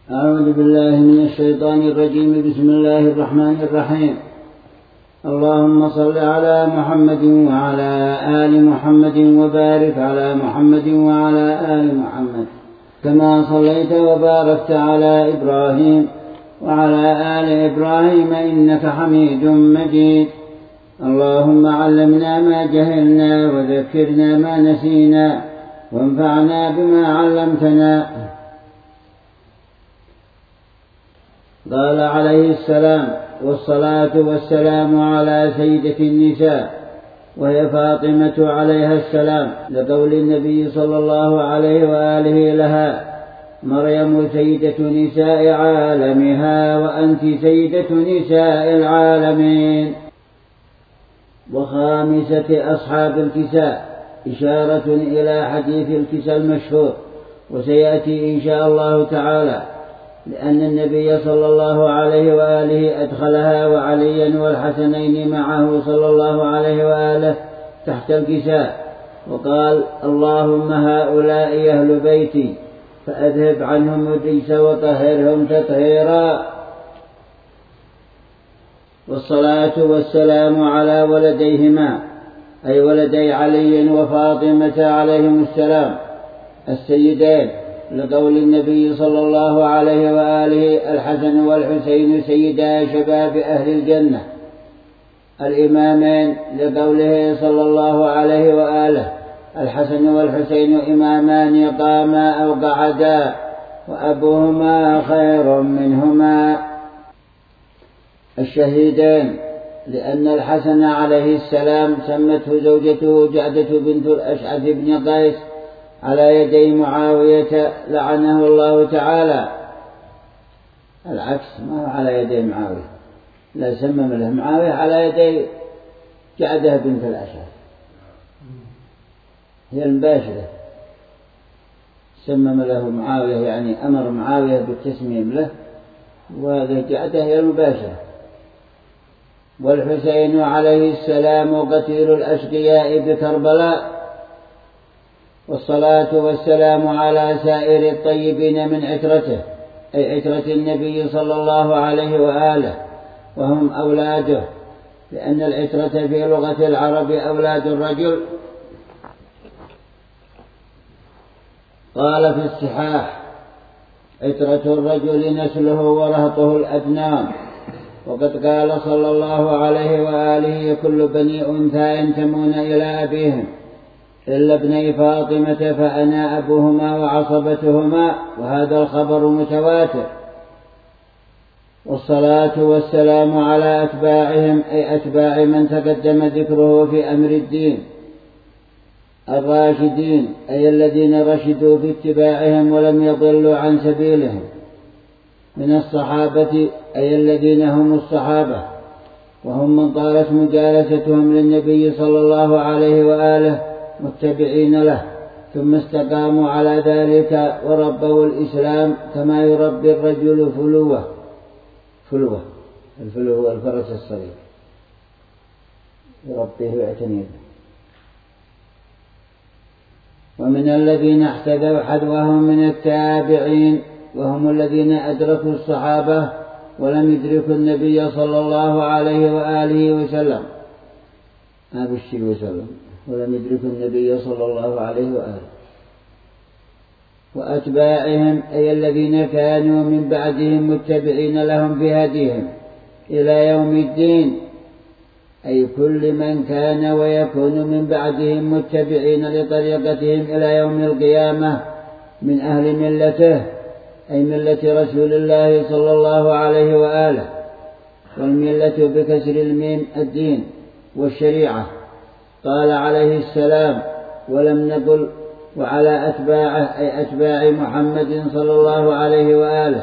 أعوذ بالله من الشيطان الرجيم. بسم الله الرحمن الرحيم. اللهم صل على محمد وعلى آل محمد وبارك على محمد وعلى آل محمد كما صليت وباركت على إبراهيم وعلى آل إبراهيم إنك حميد مجيد. اللهم علمنا ما جهلنا وذكرنا ما نسينا وانفعنا بما علمتنا. قال عليه السلام: والصلاة والسلام على سيدة النساء وهي فاطمة عليها السلام، لقول النبي صلى الله عليه وآله لها: مريم سيدة نساء عالمها وأنت سيدة نساء العالمين. وخامسة أصحاب الكساء، إشارة إلى حديث الكساء المشهور، وسيأتي إن شاء الله تعالى، لأن النبي صلى الله عليه وآله أدخلها وعليا والحسنين معه صلى الله عليه وآله تحت الكساء، وقال: اللهم هؤلاء أهل بيتي فأذهب عنهم الرجس وطهرهم تطهيرا. والصلاة والسلام على ولديهما، أي ولدي علي وفاطمة عليهم السلام السيدين، لقول النبي صلى الله عليه وآله: الحسن والحسين سيدا شباب أهل الجنة. الإمامين، لقوله صلى الله عليه وآله: الحسن والحسين إمامان قاما أو قعدا وأبوهما خير منهما. الشهيدين، لأن الحسن عليه السلام سمته زوجته جعدة بنت الأشعث بن قيس على يدي معاوية لعنه الله تعالى. العكس، ما هو على يدي معاوية، لا سمم له معاوية على يدي جعدة بنت الأشعث، هي المباشرة. سمم له معاوية يعني أمر معاوية بالتسميم له، وهذه جعدة هي المباشرة. والحسين عليه السلام قتيل الأشقياء بكربلاء. والصلاة والسلام على سائر الطيبين من عترته، أي عترة النبي صلى الله عليه وآله، وهم أولاده، لأن العترة في لغة العرب أولاد الرجل. قال في الصحاح: عترة الرجل نسله ورهطه الأدنام. وقد قال صلى الله عليه وآله: كل بني أنثى ينتمون إلى أبيهم إلا ابني فاطمة فأنا أبوهما وعصبتهما، وهذا الخبر متواتر. والصلاة والسلام على أتباعهم، أي أتباع من تقدم ذكره في أمر الدين، الراشدين، أي الذين رشدوا في اتباعهم ولم يضلوا عن سبيلهم، من الصحابة، أي الذين هم الصحابة، وهم من طالت مجالستهم للنبي صلى الله عليه وآله متبعين له، ثم استقاموا على ذلك وربوا الإسلام كما يربي الرجل فلوة الفلو الفرس الصغير، يربيه ويعتني به. ومن الذين احتذوا حذوهم من التابعين، وهم الذين أدركوا الصحابة ولم يدركوا النبي صلى الله عليه وآله وسلم، ولم يدركوا النبي صلى الله عليه وآله. وأتباعهم، أي الذين كانوا من بعدهم متبعين لهم في هديهم إلى يوم الدين، أي كل من كان ويكون من بعدهم متبعين لطريقتهم إلى يوم القيامة من أهل ملته، أي ملة رسول الله صلى الله عليه وآله. والملة بكسر الميم الدين والشريعة. قال عليه السلام: ولم نقل وعلى أتباعه، أي أتباع محمد صلى الله عليه وآله،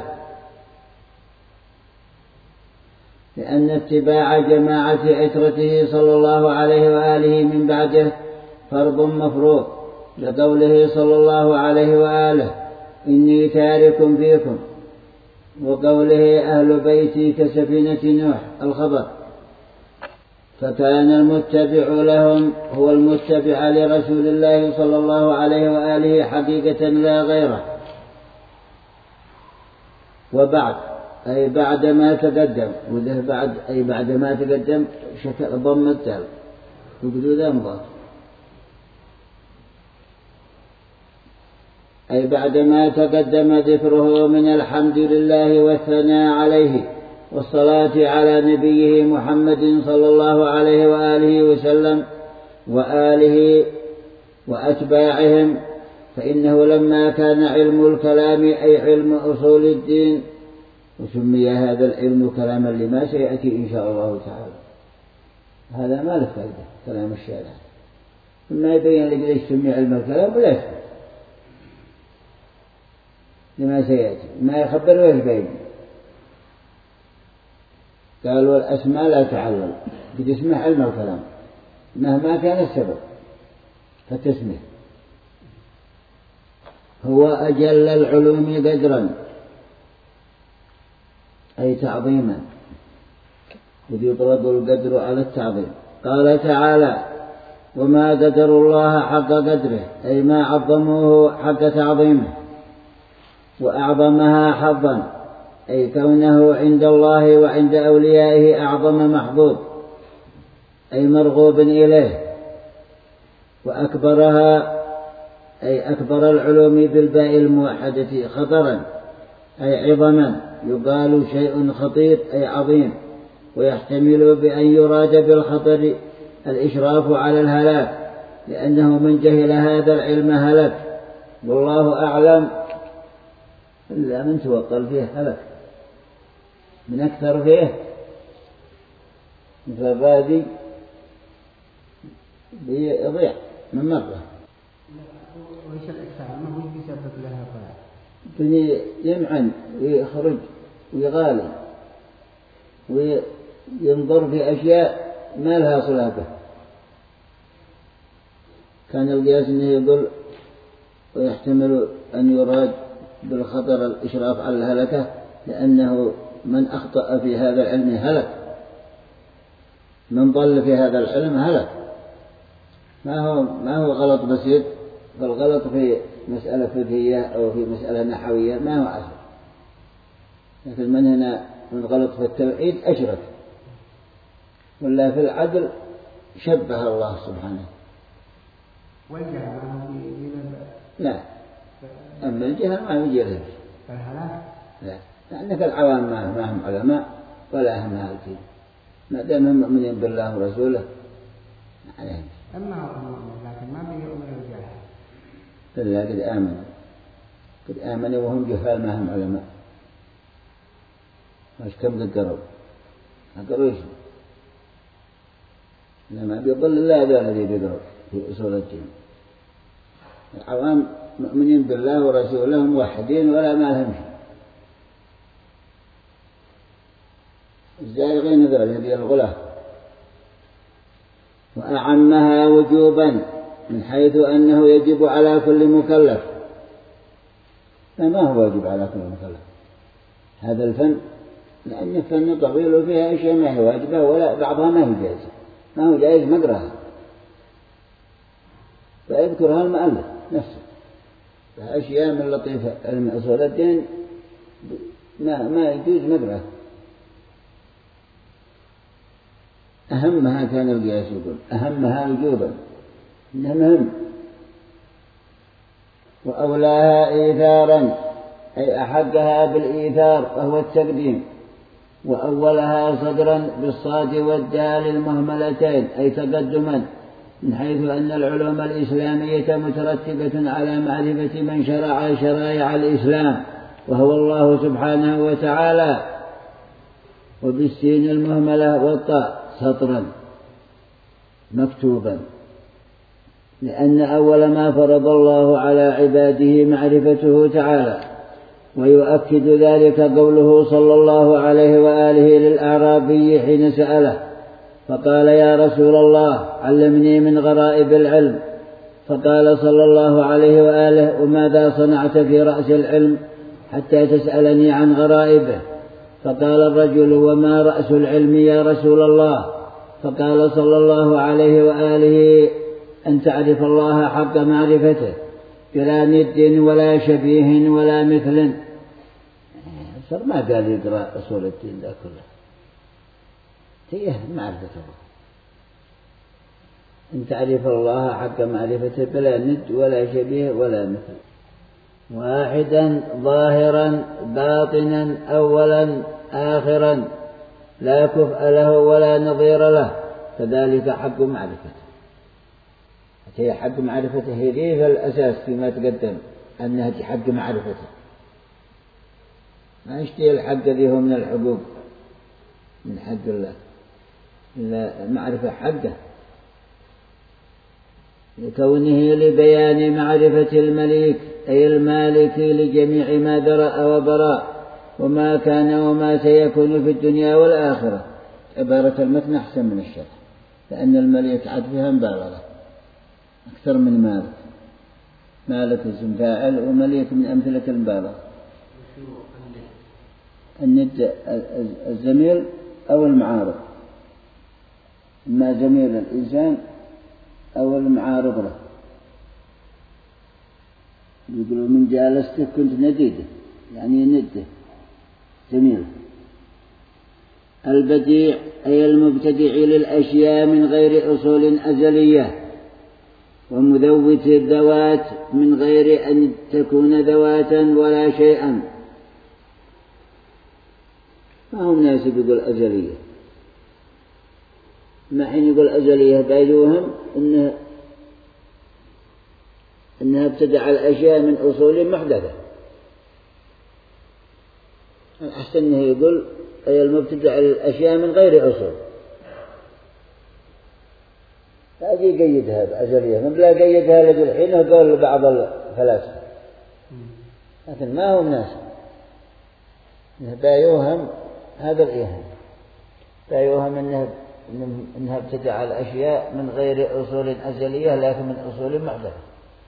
لأن اتباع جماعة عترته صلى الله عليه وآله من بعده فرض مفروض، لقوله صلى الله عليه وآله: إني تارك فيكم، وقوله: أهل بيتي كسفينة نوح، الخبر. فكان المتبع لهم هو المتبع لرسول الله صلى الله عليه وآله حقيقة لا غيره. وبعد أي بعد ما تقدم، وده بعد أي بعد ما تقدم شكل ضم الدال وبدون ذنب، أي بعد ما تقدم ذكره من الحمد لله والثناء عليه والصلاة على نبيه محمد صلى الله عليه وآله وسلم وآله وأتباعهم، فإنه لما كان علم الكلام أي علم أصول الدين، وسمي هذا العلم كلاما لما سيأتي إن شاء الله تعالى. هذا ما له فائدة كلام الشارع، ما يبين لك ليش سمي علم الكلام ولا يفهم لما سيأتي، ما يخبر ويش بين. قال والأسماء لا تعلل، قد اسمه علم الكلام مهما كان السبب فتسمه. هو أجل العلوم قدرا أي تعظيما، إذ يطلب القدر على التعظيم. قال تعالى وما قدر الله حق قدره أي ما عظموه حق تعظيمه، وأعظمها حظا أي كونه عند الله وعند أوليائه أعظم محظوظ أي مرغوب إليه، وأكبرها أي أكبر العلوم بالباء الموحدة خطرا أي عظما، يقال شيء خطير أي عظيم، ويحتمل بأن يراد بالخطر الإشراف على الهلاك، لأنه من جهل هذا العلم هلك، والله أعلم. إلا من توقل فيه هلك، من أكثر فيه مثل الرادي بيضيع من مرة. وإيش الإكثار؟ ما هو بيسبب لها يمعن ويخرج ويغالي وينظر في أشياء ما لها صلة به. كان القياس أنه يقول ويحتمل أن يراد بالخطر الإشراف على الهلكة، لأنه من أخطأ في هذا العلم هلك، من ضل في هذا العلم هلك. ما هو غلط بسيط، فالغلط في مسألة فقهية أو في مسألة نحوية ما هو عسر، لكن من هنا من غلط في التوحيد أشرك، ولا في العدل شبه الله سبحانه. والجهل لا، أما الجهل ما يجي له. لا، لأنك العوام ما هم علماء ولا هم هالكين، ما دام هم مؤمنين بالله ورسوله عليهم. أما هو المؤمن لكن ما بيؤمن الجاهل. إلا قد آمنوا وهم جهال ما هم علماء. مش كم قدروا إيش؟ إنما بيضل الله هذا الذي بيقرأ في أصول الدين. العوام مؤمنين بالله ورسوله موحدين ولا ما لهم شيء. الزائغين ذول هذه الغلاة. وأعمها وجوبا من حيث أنه يجب على كل مكلف. ما هو واجب على كل مكلف هذا الفن؟ لأن الفن طويل وفيها أشياء ما هي واجبة ولا بعضها ما هي جائزة، ما هو جائز مقرأها، فيذكرها المؤلف نفسه. فأشياء من لطيفة علم أصول الدين ما يجوز مقرأها. أهمها كان القياس يقول أهمها وجوبا، إنها مهم. وأولاها إيثارا أي أحقها بالإيثار وهو التقديم. وأولها صدرا بالصاد والدال المهملتين أي تقدما، من حيث أن العلوم الإسلامية مترتبة على معرفة من شرع شرائع الإسلام وهو الله سبحانه وتعالى. وبالسين المهملة والطاء سطرا مكتوبا، لأن أول ما فرض الله على عباده معرفته تعالى. ويؤكد ذلك قوله صلى الله عليه وآله للأعرابي حين سأله فقال يا رسول الله علمني من غرائب العلم، فقال صلى الله عليه وآله وماذا صنعت في رأس العلم حتى تسألني عن غرائبه؟ فقال الرجل وما رأس العلم يا رسول الله؟ فقال صلى الله عليه وآله أن تعرف الله حق معرفته بلا ند ولا شبيه ولا مثل. أكثر ما قال يقرأ أصول الدين ذا كله، هي معرفة الله، أن تعرف الله حق معرفته بلا ند ولا شبيه ولا مثل، واحدا ظاهرا باطنا أولا آخرا لا كفء له ولا نظير له، فذلك حق معرفته. هي حق معرفته، هي ذي الأساس فيما تقدم أنها حق معرفته، ما يشتهي الحق ذي هو من الحقوق من حق الله، إلا معرفة حقه، لكونه لبيان معرفة المليك أي المالك لجميع ما درأ وبراء وما كان وما سيكون في الدنيا والآخرة. عبارة المتن أحسن من الشرح، لأن المليك عاد فيها مبالغة أكثر من مالك، مالك اسم فاعل ومليك من أمثلة المبالغة. الند الزميل أو المعارض، إما زميل الإنسان أو المعارض له. يقولوا من جالسته كنت نديده، يعني نده زميل. البديع أي المبتدع للأشياء من غير أصول أزلية، ومذوت الذوات من غير أن تكون ذواتا ولا شيئا. ما هو مناسب يقول أزلية، ما حين يقول أزلية بايوهم إنها ابتدع الأشياء من أصول محدثة. الأحسن أنه يقول أي المبتدع الأشياء من غير أصول، هذه يقيدها بأزلية، من لا يقيدها لجل حين قول بعض الفلاسفة، لكن ما هو مناسب. بايوهم هذا الإيهام، بايوهم إنها ابتدع الأشياء من غير أصول أزلية لكن من أصول محدثة.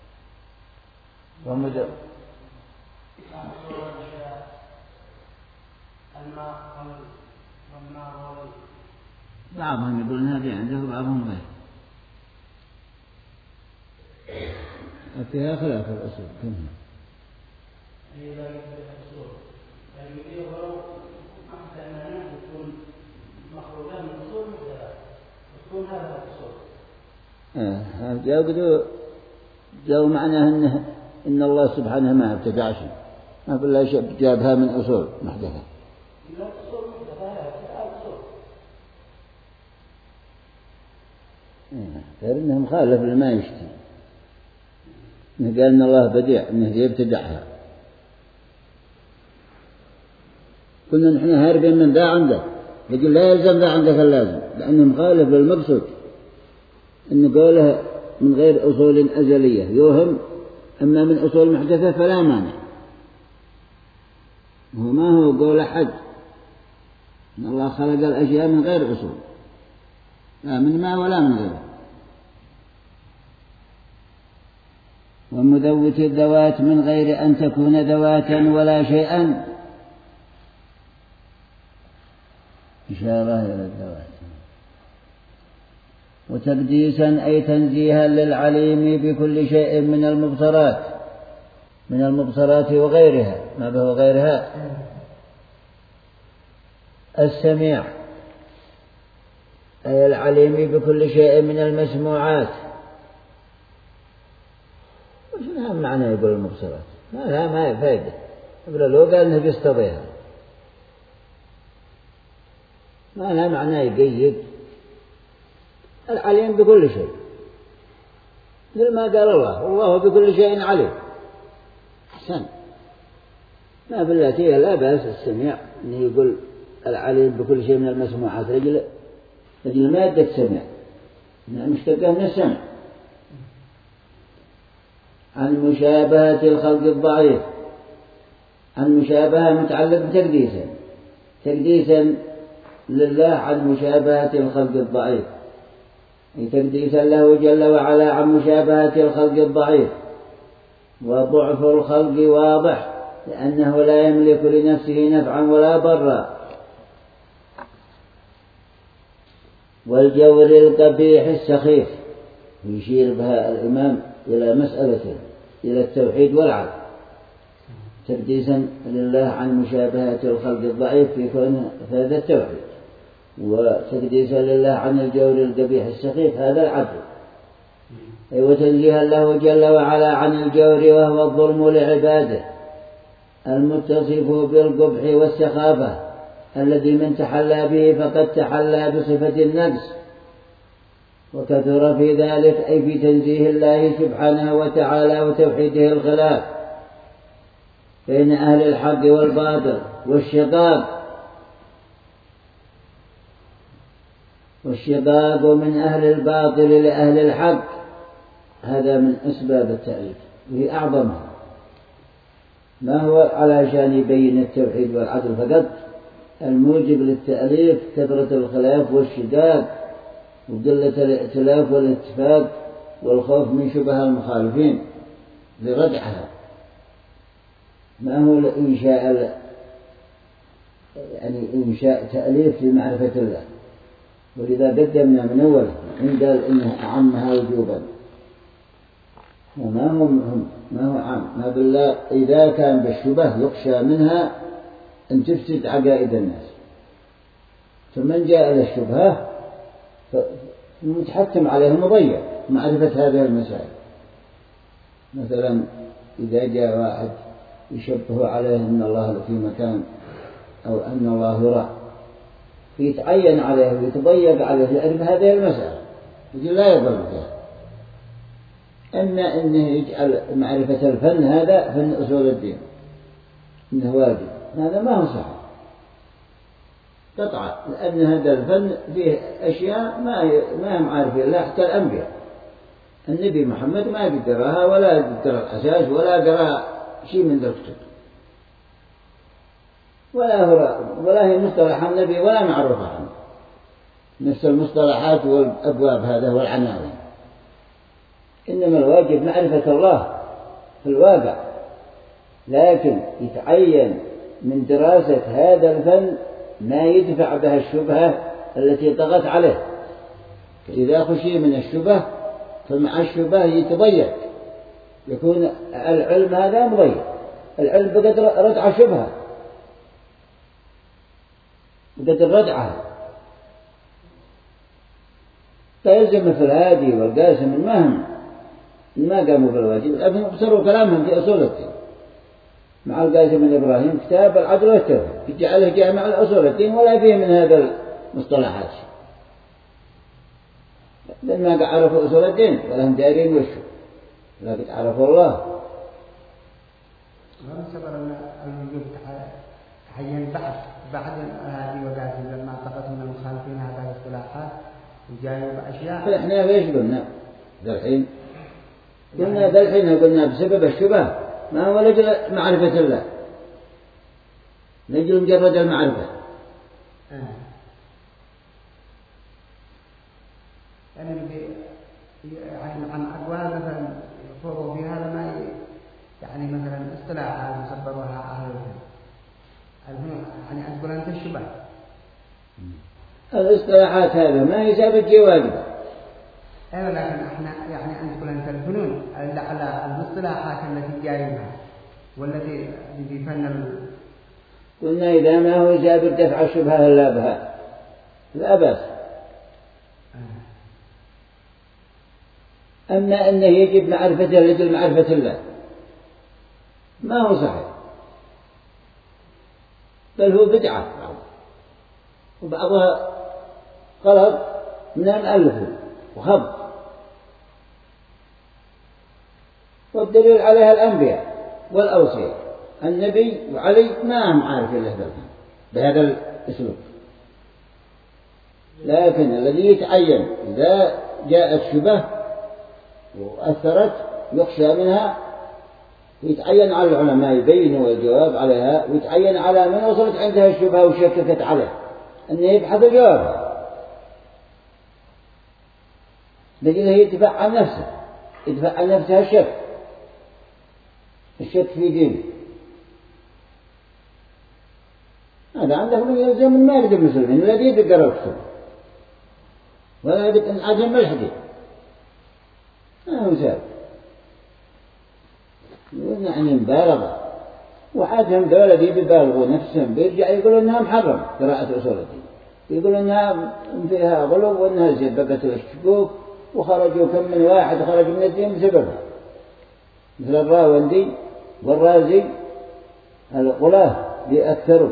بعضهم يقولون هذه عنده وبعضهم غير، فيها خلاف الأصول كلها. جاءوا معناه إن الله سبحانه ما ابتدع شيء، ما بالله شيء جابها من أصول محدثة. غير إنه مخالف لما يشتي، إنه قال إن الله بديع إنه يبتدعها. كنا نحن هاربين من ذا عندك، يقول لا يلزم ذا عندك اللازم، لأنه مخالف للمقصود، إن قوله من غير أصول أزلية يوهم، أما من أصول محدثة فلا مانع. هو ما هو قول أحد إن الله خلق الأشياء من غير أصول، لا من ما ولا من غيره. ومذوت الذوات من غير أن تكون ذواتا ولا شيئا، إشارة إلى الذوات. وتقديسا أي تنزيها للعليم بكل شيء من المبصرات وغيرها، ما به غيرها. السميع أي العليم بكل شيء من المسموعات. وش نعم معنى يقول المبصرات؟ ما فائدة، يقول لو قال إنه بيستضيها ما لها معنى يقيد. العليم بكل شيء، مثل ما قال الله والله بكل شيء عليم. أحسن، ما بالله لا بأس السميع إنه يقول العليم بكل شيء من المسموعات، رجل مادة السمع مشتقة من السمع. عن مشابهة الخلق الضعيف، عن مشابهة متعلق تقديسا لله عن مشابهة الخلق الضعيف، تقديسا له جل وعلا عن مشابهة الخلق الضعيف. وضعف الخلق واضح لأنه لا يملك لنفسه نفعا ولا ضرا. والجور القبيح السخيف، يشير بها الإمام إلى مسألة إلى التوحيد والعدل. تقديسا لله عن مشابهة الخلق الضعيف في كون هذا التوحيد، وتقديسا لله عن الجور القبيح السخيف هذا العدل، وتنزيها له جل وعلا عن الجور وهو الظلم لعباده المتصف بالقبح والسخافة الذي من تحلى به فقد تحلى بصفة النقص، وكثر في ذلك أي في تنزيه الله سبحانه وتعالى وتوحيده الخلاف بين أهل الحق والباطل والشقاق من أهل الباطل لأهل الحق، هذا من أسباب التأليف وهي أعظمها. ما هو علشان يبين التوحيد والعدل فقط، الموجب للتأليف كثرة الخلاف والشقاق وقلة الائتلاف والاتفاق والخوف من شبه المخالفين لردعها. ما هو الإنشاء إنشاء تأليف لمعرفة الله، ولذا قدمنا من أول إن قال إنه أعمها وجوبا، وما هو ما هو عام، ما بالله إذا كان بالشبه يخشى منها أن تفسد عقائد الناس، فمن جاء للشبهة فمتحتم عليه مضيع معرفة هذه المسائل. مثلا إذا جاء واحد يشبه عليه أن الله في مكان أو أن الله يرى، فيتعين عليه ويتضيق عليه لأجل هذه المسألة، يقول لا يضر فيها. أما أنه يجعل معرفة الفن هذا فن أصول الدين إنه واجب، هذا ما هو صحيح قطعا، لأن هذا الفن فيه أشياء ما هم عارفين لا حتى الأنبياء. النبي محمد ما قدرها ولا قدر الأساس ولا قرأ شيء من ذا الكتب، ولا هي مصطلح النبي ولا معروفة عنه، نفس المصطلحات والأبواب هذا والعناوين. إنما الواجب معرفة الله في الواقع، لكن يتعين من دراسة هذا الفن ما يدفع بها الشبهة التي طغت عليه. إذا خشي من الشبه فمع الشبه يتضيق، يكون العلم هذا مضيق، العلم بقدر ردع شبهة بقدر ردعها، فيلزم مثل هادي والقاسم المهم ما قاموا بالواجب، لكن اقتصروا كلامهم في أصول الدين مع القاسم بن إبراهيم كتاب العدل والتوحيد جعله جامع الأصول الدين ولا فيه من هذا المصطلحات، لأن ما عرفوا أصول الدين ولا هم دارين وشو، لكن عرفوا الله. صبر الوجوب تحين بعد هذه وقاسم لما اعتقد من المخالفين هذه الاصطلاحات وجايوا بأشياء. فإحنا ليش قلنا ذا الحين قلنا بسبب الشبه، ما هو لجل معرفة الله، لجل مجرد المعرفة. يعني عن أقوال مثلا يفوضوا في هذا ما يعني مثلا اصطلاحات يصبروها أهل الفن، يعني أقول أنت الشبه الاصطلاحات هذا ما هي ثابت واجبة. أيوة، لكن احنا يعني أنت أنت الفنون على المصطلحات التي جايبها والتي في فن قلنا إذا ما هو جابر دفع الشبهة إلا بها لا بأس. أما أنه يجب معرفته لجل معرفة الله ما هو صحيح، بل هو بدعة وبعضها غلط من المؤلف وخبط، والدليل عليها الأنبياء والأوصياء، النبي وعلي ما هم عارفين له بهذا الأسلوب. لكن الذي يتعين إذا جاءت شبه وأثرت يخشى منها يتعين على العلماء يبينوا الجواب عليها، ويتعين على من وصلت عندها الشبهة وشككت عليه أنه يبحث الجواب، لكنه يدفع عن نفسه، يدفع عن نفسها الشك في دينه. هذا عندك من يلزم من مارد المسلمين الذي يقرأ الكتب ولا يجب أن عجم الحديث ما هو سابق، يعني مبالغة، وحاتهم دولة دي بيبالغوا نفسهم بيرجع يقولوا إنها محرم قراءة أصول الدين، يقولوا إنها فيها غلو وإنها سببت الشكوك وخرجوا كم من واحد خرج من الدين بسببها، مثل الراوندي والرازي الغلاة بأكثروا.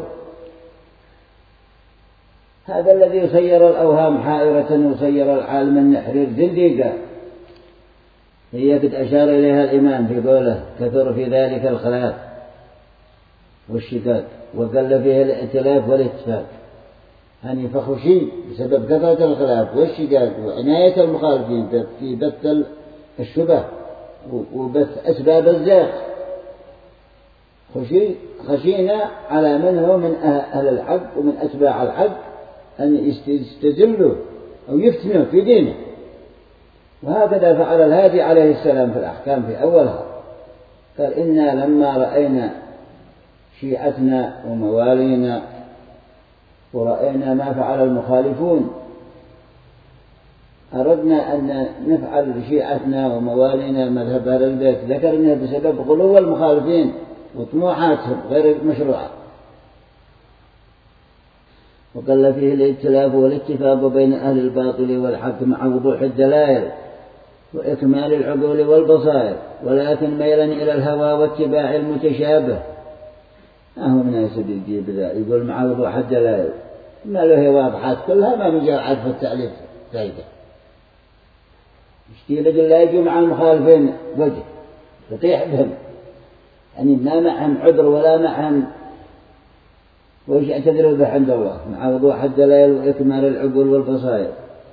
هذا الذي يصير الأوهام حائرة ويصير العالم النحرير زنديقا. هي قد أشار إليها الإمام في قوله كثر في ذلك الخلاف والشقاق وقل فيه الائتلاف والاتفاق، يعني فخشي بسبب كثرة الخلاف والشقاق وعناية المخالفين في بث الشبه وبث أسباب الزيغ. خشينا على من هو من أهل الحق ومن أتباع الحق أن يستزلوا أو يفتنوا في دينه. وهكذا فعل الهادي عليه السلام في الأحكام في أولها، قال إنا لما رأينا شيعتنا وموالينا ورأينا ما فعل المخالفون أردنا أن نفعل بشيعتنا وموالينا مذهب أهل البيت، ذكرنا بسبب غلو المخالفين وطموحاتهم غير مشروعة، وقل فيه الائتلاف والاتفاق بين أهل الباطل والحق مع وضوح الدلائل وإكمال العقول والبصائر، ولكن ميلا إلى الهوى واتباع المتشابه. هو مناسب يجيب ذا يقول مع وضوح الدلائل، ما له واضحات كلها ما مجال عرف التعليف فايدة. يشتي لك الله يجوا مع المخالفين وجه يطيح بهم، يعني ما معهم عذر ولا معهم ويش يعتذروا به عند الله، مع وضوح الدلائل وإكمال العقول والبصائر،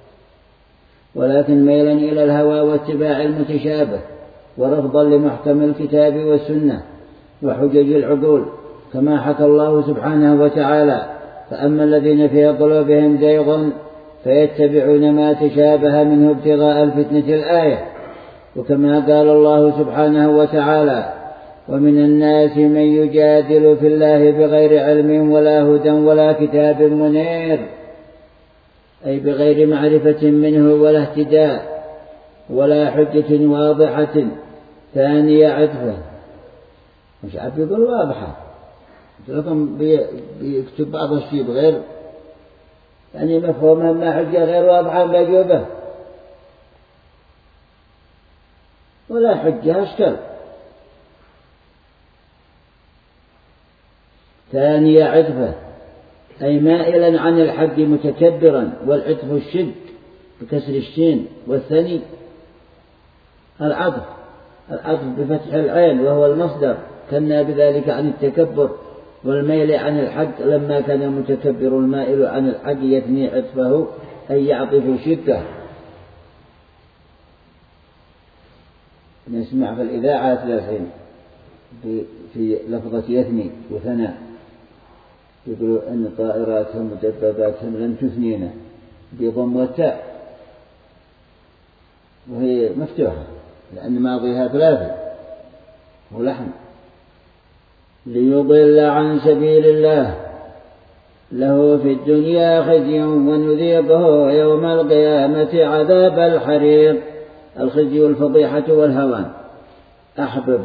ولكن ميلا إلى الهوى واتباع المتشابه ورفضا لمحكم الكتاب والسنة وحجج العقول، كما حكى الله سبحانه وتعالى فأما الذين في قلوبهم زيغ فيتبعون ما تشابه منه ابتغاء الفتنة الآية. وكما قال الله سبحانه وتعالى ومن الناس من يجادل في الله بغير علم ولا هدى ولا كتاب منير، أي بغير معرفة منه ولا اهتداء ولا حجة واضحة ثانية عطفة. مش عارف يقول واضحة، لكم بيكتب بعض الشيء بغير يعني مفهومها ما حجة غير واضحة بجوبة ولا حجة أشكال. ثانية عطفة أي مائلا عن الحق متكبرا، والعطف الشد بكسر الشين، والثاني العطف بفتح العين وهو المصدر، كنا بذلك عن التكبر والميل عن الحق، لما كان المتكبر المائل عن الحق يثني عطفه أي يعطف شده. نسمع في الإذاعات للحين في لفظة يثني وثناء يقولوا أن طائراتهم ودباباتهم لن تثنينا بضم والتاء، وهي مفتوحة لأن ماضيها ثلاثة ولحن. ليضل عن سبيل الله له في الدنيا خزي ونذيقه يوم القيامة عذاب الحريق. الخزي والفضيحة والهوان. أحببت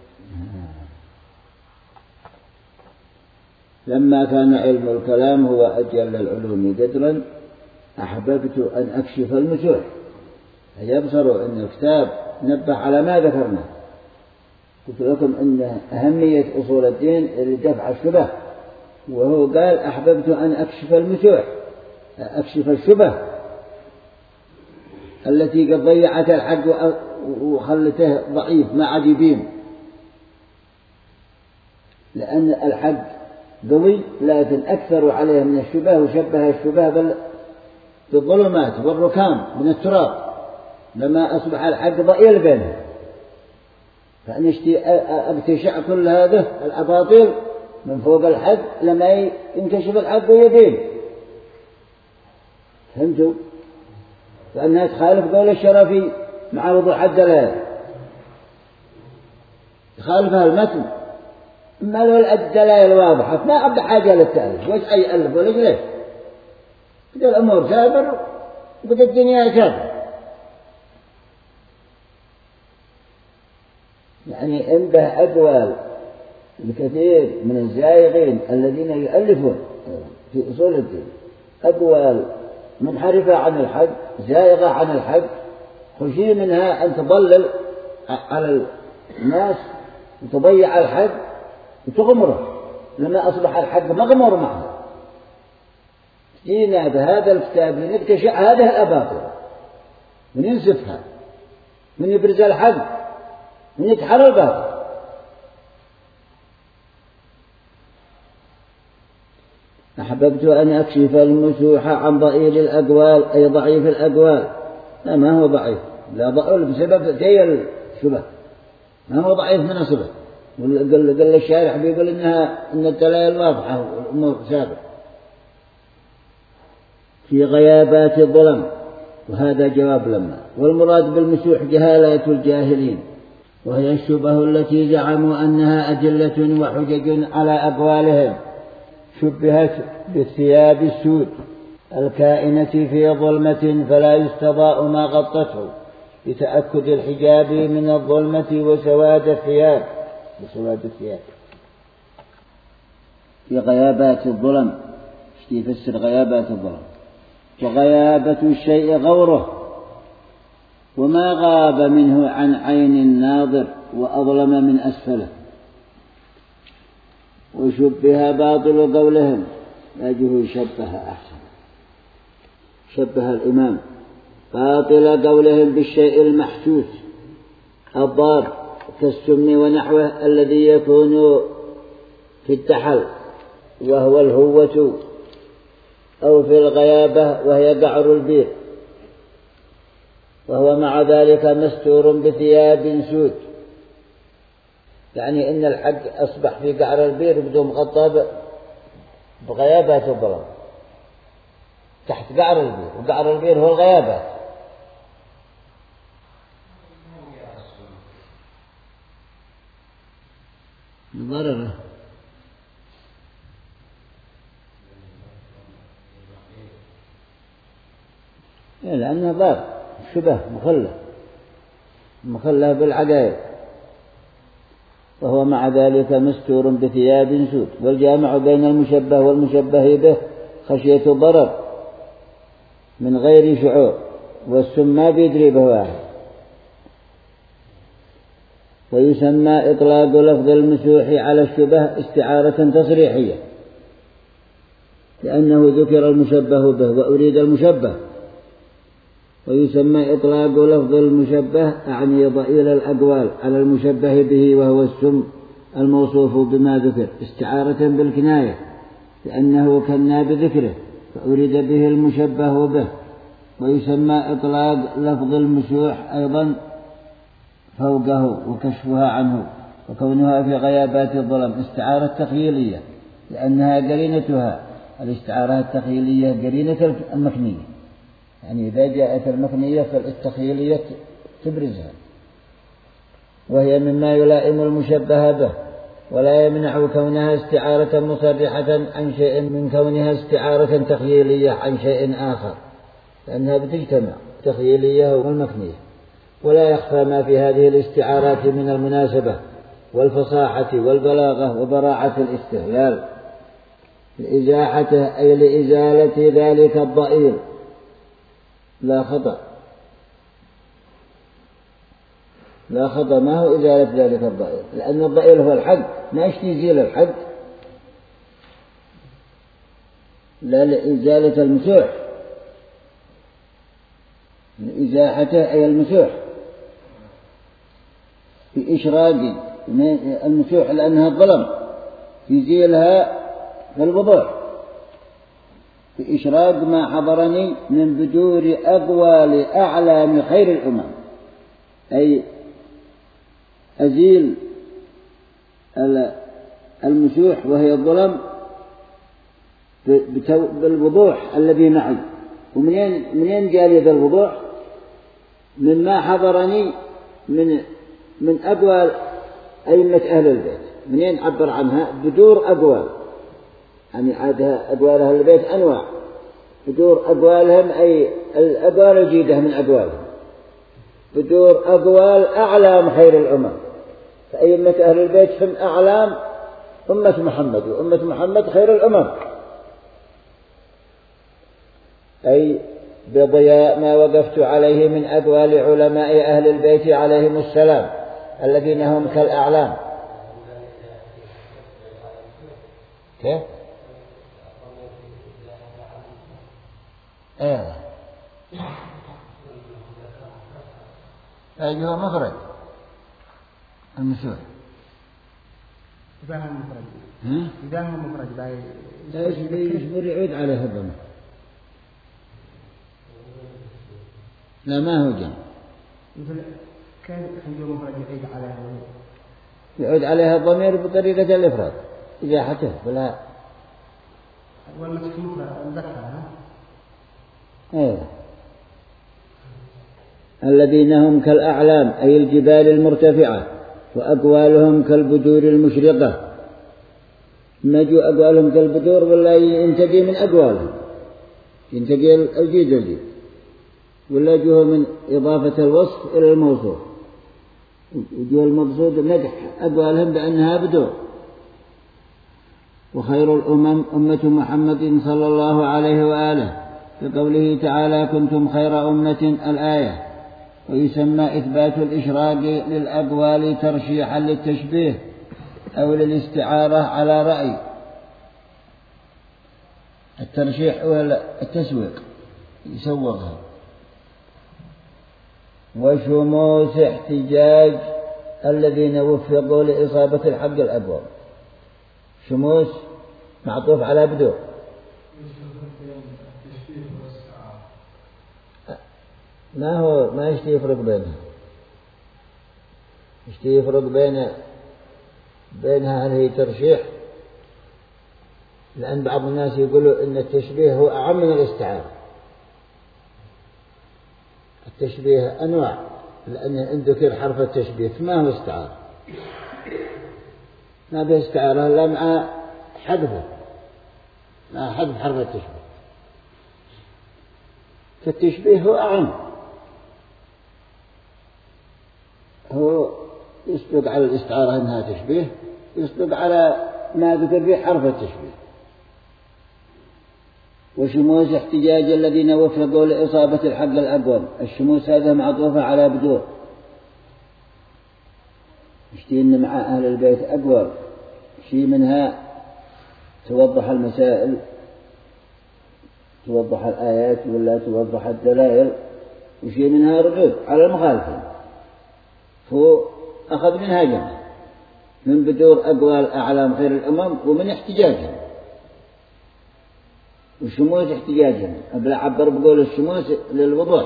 لما كان علم الكلام هو أجل العلوم قدرا أحببت أن أكشف المسوح. يبصروا أن الكتاب نبه على ما ذكرنا. قلت لكم أن أهمية أصول الدين لدفع الشبه، وهو قال أحببت أن أكشف المسوح، أكشف الشبه التي قد ضيعت الحق وخلته ضعيف ما عاد يبين، لأن الحق قوي لكن أكثر عليه من الشبه، وشبه الشبه بالظلمات والركام من التراب لما أصبح الحق ضئيل بينه. فنشتي أبتشع كل هذا الأباطيل من فوق الحق لما ينكشف الحق ويبين. فهمتوا؟ فأنها تخالف قول الشرفي مع وضوح الدلائل، يخالفها المتن ما له الدلائل واضحة، ما عبد حاجة للتأليف. وش أي ألف ولا ليش؟ كده الأمور سابر وكده الدنيا سابر. يعني عنده أقوال الكثير من الزائغين الذين يؤلفون في أصول الدين أقوال منحرفة عن الحق، زائغة عن الحق، خشي منها أن تضلل على الناس وتضيع الحق وتغمره، لما أصبح الحق مغمر معه. جينا بهذا الكتاب لنكتشف هذه الأباطيل وننسفها ونبرز الحق ونتحرى الباطل. أحببت أن أكشف المسوح عن ضئيل الأقوال، أي ضعيف الأقوال. ما هو ضعيف، لا ضعيف بسبب زي الشبه، ما هو ضعيف من أصله. قال الشارح بيقول إن الدلائل واضحة والأمور ثابتة. في غيابات الظلم، وهذا جواب لما. والمراد بالمسوح جهالة الجاهلين، وهي الشبه التي زعموا أنها أدلة وحجج على أقوالهم، شبهت بالثياب السود الكائنة في ظلمة فلا يستضاء ما غطته لتأكد الحجاب من الظلمة وسواد الثياب. في غيابات الظلم، يفسر غيابات الظلم. وغيابة الشيء غوره، وما غاب منه عن عين الناظر وأظلم من أسفله. وشبه باطل قولهم، أجه شبه أحسن، شبه الإمام باطل قولهم بالشيء المحسوس الضار كالسم ونحوه الذي يكون في التحل وهو الهوة، أو في الغيابة وهي قعر البير، وهو مع ذلك مستور بثياب سود. يعني إن الحق أصبح في قعر البير بدون مغطى بغيابات الظلام تحت قعر البير، وقعر البير هو الغيابات. ضرره لأنه ضار شبه مخلة بالعقائد، وهو مع ذلك مستور بثياب سود. والجامع بين المشبه والمشبه به خشية ضرر من غير شعور، والسم ما بيدري به واحد. ويسمى إطلاق لفظ المسوح على الشبه استعارة تصريحية، لأنه ذكر المشبه به وأريد المشبه. ويسمى إطلاق لفظ المشبه أعني ضئيل الأقوال على المشبه به وهو السم الموصوف بما ذكر استعارة بالكناية، لأنه كنا بذكره فأريد به المشبه به. ويسمى إطلاق لفظ المسوح أيضا فوقه وكشفها عنه، وكونها في غيابات الظلم استعارة تخيلية، لأنها قرينتها الاستعارة التخيلية قرينة المكنية. يعني إذا جاءت المكنية فالتخيلية تبرزها، وهي مما يلائم المشبه به، ولا يمنع كونها استعارة مصرحة عن شيء من كونها استعارة تخيلية عن شيء آخر، لأنها بتجتمع التخيلية والمكنية. ولا يخفى ما في هذه الاستعارات من المناسبة والفصاحة والبلاغة وبراعة الاستهلال لإزاحته، أي لإزالة ذلك الضئيل. لا خطأ ما هو إزالة ذلك الضئيل، لأن الضئيل هو الحق، ما يزيل الحق، لا لإزالة المسوح، لإزاحته أي المسوح في إشراق المسوح لأنها الظلم يزيلها في الوضوح، في إشراق ما حضرني من بدور أقوال أعلام خير الأمم، أي أزيل المسوح وهي الظلم بالوضوح الذي معي. ومنين جاء لي ذا الوضوح؟ مما حضرني من أقوال أئمة أهل البيت. منين عبر عنها؟ بدور أقوال، يعني عادها أقوال أهل البيت أنواع، بدور أقوالهم أي الأقوال الجيدة من أقوالهم، بدور أقوال أعلام خير الأمم. فأئمة أهل البيت هم أعلام أمة محمد، وأمة محمد خير الأمم، أي بضياء ما وقفت عليه من أقوال علماء أهل البيت عليهم السلام الذين هم كالأعلام. كيف؟ أيها مفرد المسؤول إذا هو مفرد لا يصبر يعود عليه الضمير. لا ما هو جمع. مثل كيف يكون مفرد يعود عليها الضمير بطريقة الإفراد إذا حته ولا والمسك مفرد مذكر. الذين هم كالأعلام أي الجبال المرتفعة، وأقوالهم كالبدور المشرقة. ما جو أقوالهم كالبدور ولا ينتقي من أقوالهم، ينتقي الجيد ولا جوه من إضافة الوصف إلى الموصوف، وجوه المقصود مدح أقوالهم بأنها بدور. وخير الأمم أمة محمد صلى الله عليه وآله، بقوله تعالى كنتم خير أمة الآية. ويسمى إثبات الإشراق للأقوال ترشيحا للتشبيه أو للاستعارة على رأي. الترشيح هو التسويق، يسوقها. وشموس احتجاج الذين وفقوا لإصابة الحق الأقوم. شموس معطوف على بدور. ما يشتي يفرق بينها، يشتي يفرق بينها هل هي ترشيح، لأن بعض الناس يقولوا إن التشبيه هو أعم من الاستعارة. التشبيه أنواع، لأن إن ذكر حرف التشبيه فما هو استعارة، ما به استعارة إلا مع حذفه، مع حذف حرف التشبيه. فالتشبيه هو أعم، هو يصدق على الاستعارة أنها تشبيه، يصدق على ما ذكر به حرف التشبيه. وشموس احتجاج الذين وفقوا لإصابة الحق الأقوم. الشموس هذا معطوفة على بدور، يشتين مع أهل البيت أقوى شيء منها توضح المسائل، توضح الآيات ولا توضح الدلائل، وشيء منها ردود على المخالفين. هو أخذ منها جمع من بدور أقوال أعلام خير الأمم ومن احتجاجهم. وشموس احتجاجهم أبلا عبر بقول الشموس للوضوح،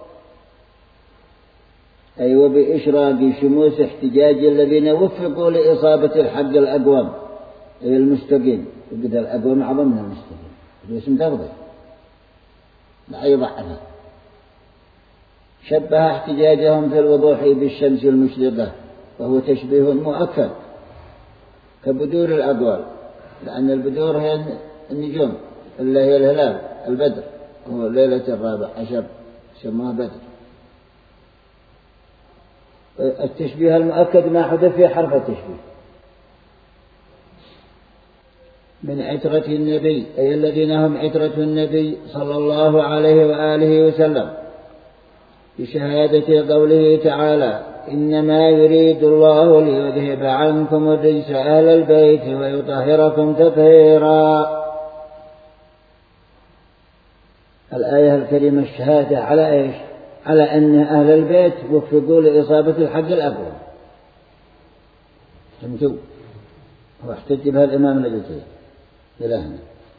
أي وبإشراق شموس احتجاج الذين وفقوا لإصابة الحق الأقوام أي المستقيم. وقد الأقوام أعظم من المستقيم، هذا اسم تفضل لا يضعفها. شبه احتجاجهم في الوضوح بالشمس المشرقة، وهو تشبيه مؤكد كبدور الأقوال، لأن البدور هي النجوم اللي هي الهلال البدر، هو ليلة 14 سموها بدر. التشبيه المؤكد ما حدث في حرف التشبيه. من عترة النبي أي الذين هم عترة النبي صلى الله عليه وآله وسلم، بشهادة قوله تعالى إنما يريد الله ليذهب عنكم الرجس أهل البيت ويطهركم تطهيرا. الآية الكريمة الشهادة على إيش؟ على أن أهل البيت وفقوا لإصابة الحق الأقوى. فهمتوا؟ واحتج بها الإمام الأجزي إلهنا.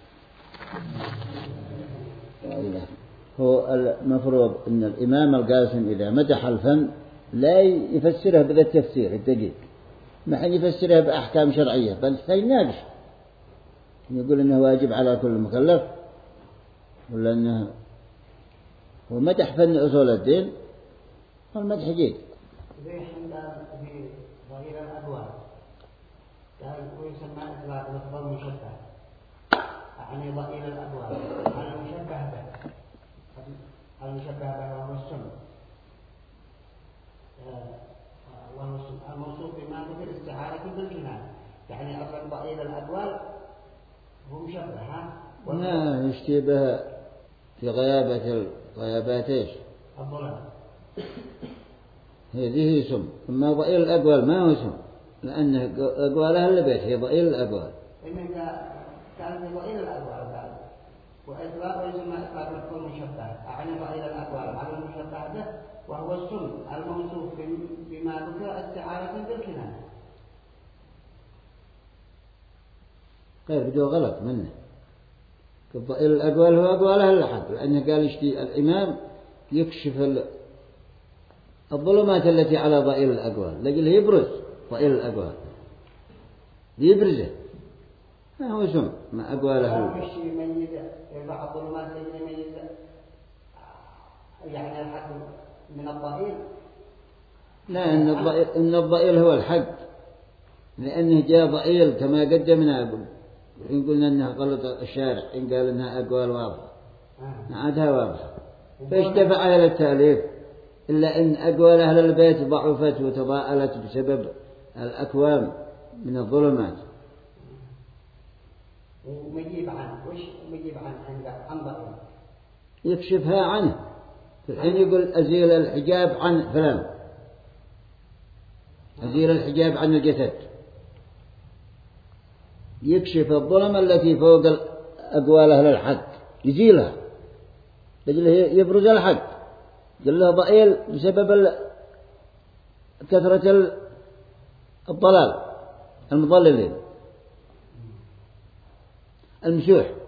هو المفروض أن الإمام القاسم إذا مدح الفن لا يفسره بذا التفسير الدقيق، ما حين يفسره بأحكام شرعية، بل سيناقش يقول أنه واجب على كل مكلف، ولا أنه هو مدح فن أصول الدين والمدح جيد. زي حمدان في ظهير الأدوار قال ويسمى لفظ المشبه، يعني ظهير الأدوار المشبه به وهو السنة، وهو الموصوف بما ذكر استعارة بالكناية. يعني أصلا ضئيل الأقوال هو مشبه ها؟ لا يشتبه في غيابات إيش؟ الظلام. هذه سم. أما ضئيل الأقوال ما هو سم، لأن أقوالها اللي بيت هي ضئيل الأقوال. إن كان ضئيل الأقوال بعد وإطلاق يسمى إطلاق مفهوم مشبه، أعني ضئيل الأقوال على المشبه به، وهو السم الموصوف بما ذكر استعارة بالكناية. غير بدو غلط منه. ضئيل الأقوال هو أقوالها اللحق، لأنه قال الإمام يكشف الظلمات التي على ضئيل الأقوال، لقل يبرز ضئيل الأقوال يبرزه، ما هو سم ما أقواله. مش يميز بعض الظلمات اللي يميز يعني الحق من الضئيل. لا، إن الضئيل هو الحق، لأنه جاء ضئيل كما قدمنا. إن قلنا أنها غلط الشارع إن قال أنها أقوال واضحة عادها واضحة، فإيش دفع إلى التأليف إلا إن أقوال أهل البيت ضعفت وتضاءلت بسبب الأكوام من الظلمات. ومجيب عنه وش مجيب عن ضئيل يكشفها عنه. في الحين يقول أزيل الحجاب عن فلان، أزيل الحجاب عن الجسد، يكشف الظلم التي فوق أقوال أهل الحق يزيلها، لأجله يبرز الحق. قال له ضئيل بسبب كثرة الضلال المضللين المسوح.